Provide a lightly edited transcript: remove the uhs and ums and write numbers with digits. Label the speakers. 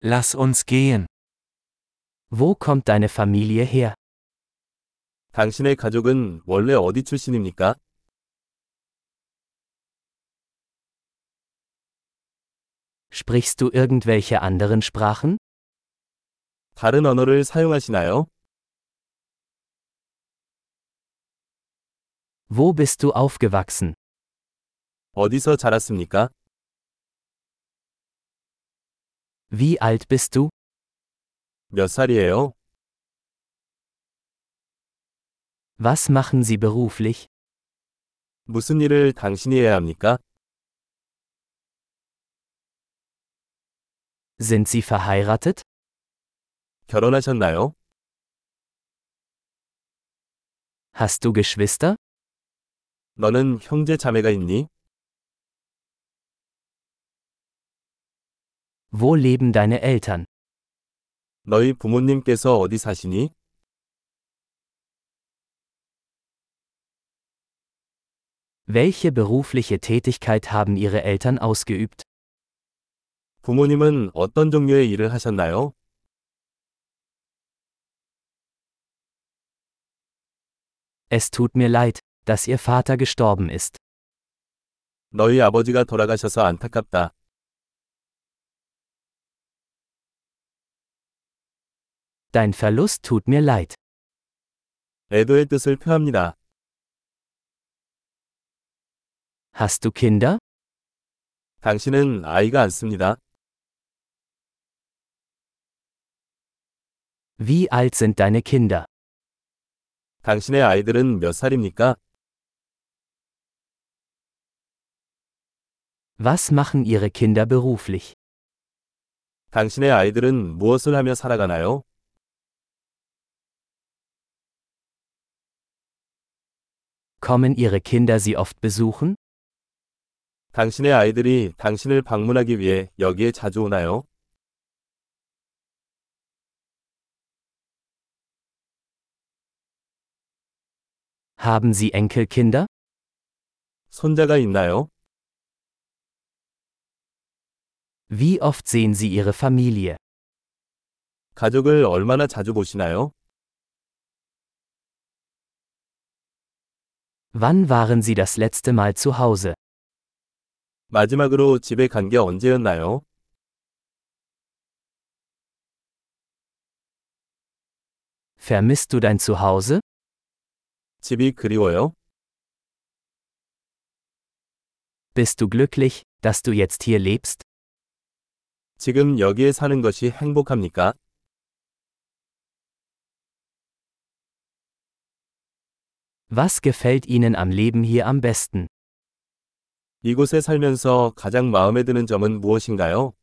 Speaker 1: Lass uns gehen.
Speaker 2: Wo kommt deine Familie her?
Speaker 3: 당신의 가족은 원래 어디 출신입니까?
Speaker 2: Sprichst du irgendwelche anderen Sprachen?
Speaker 3: 다른 언어를 사용하시나요?
Speaker 2: Wo bist du aufgewachsen?
Speaker 3: 어디서 자랐습니까?
Speaker 2: Wie alt bist du?
Speaker 3: 몇 살이에요?
Speaker 2: Was machen Sie beruflich?
Speaker 3: 무슨 일을 당신이 해야 합니까?
Speaker 2: Sind Sie verheiratet?
Speaker 3: 결혼하셨나요?
Speaker 2: Hast du Geschwister?
Speaker 3: 너는 형제 자매가 있니?
Speaker 2: Wo leben deine Eltern?
Speaker 3: 너희 부모님께서 어디 사시니?
Speaker 2: Welche berufliche Tätigkeit haben Ihre Eltern ausgeübt?
Speaker 3: 부모님은 어떤 종류의 일을 하셨나요?
Speaker 2: Es tut mir leid, dass Ihr Vater gestorben ist.
Speaker 3: 너희 아버지가 돌아가셔서 안타깝다.
Speaker 2: Dein Verlust tut mir leid.
Speaker 3: 애도의 뜻을 표합니다.
Speaker 2: Hast du Kinder?
Speaker 3: 당신은 아이가 않습니다.
Speaker 2: Wie alt sind deine Kinder?
Speaker 3: 당신의 아이들은 몇 살입니까?
Speaker 2: Was machen Ihre Kinder beruflich?
Speaker 3: 당신의 아이들은 무엇을 하며 살아가나요?
Speaker 2: Kommen Ihre Kinder Sie oft besuchen?
Speaker 3: 당신의 아이들이 당신을 방문하기 위해 여기에 자주 오나요?
Speaker 2: Haben Sie Enkelkinder?
Speaker 3: 손자가 있나요?
Speaker 2: Wie oft sehen Sie Ihre Familie?
Speaker 3: 가족을 얼마나 자주 보시나요?
Speaker 2: Wann waren Sie das letzte Mal zu Hause?
Speaker 3: 마지막으로 집에 간 게 언제였나요?
Speaker 2: Vermisst du dein Zuhause?
Speaker 3: 집이 그리워요?
Speaker 2: Bist du glücklich, dass du jetzt hier lebst?
Speaker 3: 지금 여기에 사는 것이 행복합니까?
Speaker 2: Was gefällt Ihnen am Leben hier am besten?
Speaker 3: 이곳에 살면서 가장 마음에 드는 점은 무엇인가요?